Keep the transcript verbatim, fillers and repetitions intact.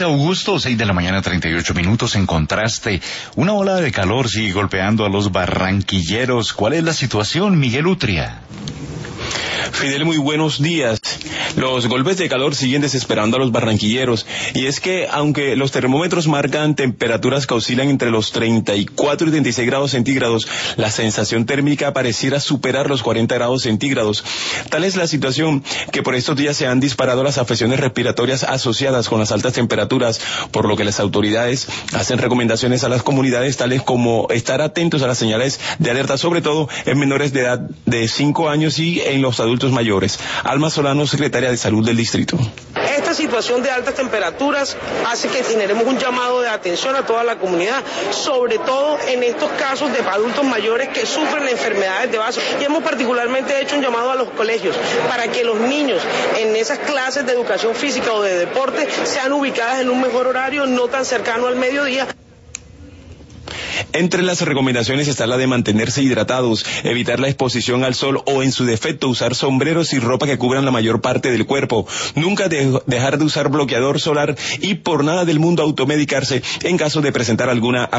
Augusto, seis de la mañana, treinta y ocho minutos. En contraste, una ola de calor sigue golpeando a los barranquilleros. ¿Cuál es la situación, Miguel Utria? Fidel, muy buenos días. Los golpes de calor siguen desesperando a los barranquilleros, y es que aunque los termómetros marcan temperaturas que oscilan entre los treinta y cuatro y treinta y seis grados centígrados, la sensación térmica pareciera superar los cuarenta grados centígrados. Tal es la situación que por estos días se han disparado las afecciones respiratorias asociadas con las altas temperaturas, por lo que las autoridades hacen recomendaciones a las comunidades tales como estar atentos a las señales de alerta, sobre todo en menores de edad de cinco años y en los adultos mayores. Alma Solano, secretaria de Salud del distrito. Esta situación de altas temperaturas hace que generemos un llamado de atención a toda la comunidad, sobre todo en estos casos de adultos mayores que sufren enfermedades de base. Y hemos particularmente hecho un llamado a los colegios para que los niños en esas clases de educación física o de deporte sean ubicadas en un mejor horario, no tan cercano al mediodía. Entre las recomendaciones está la de mantenerse hidratados, evitar la exposición al sol o, en su defecto, usar sombreros y ropa que cubran la mayor parte del cuerpo. Nunca de- dejar de usar bloqueador solar y por nada del mundo automedicarse en caso de presentar alguna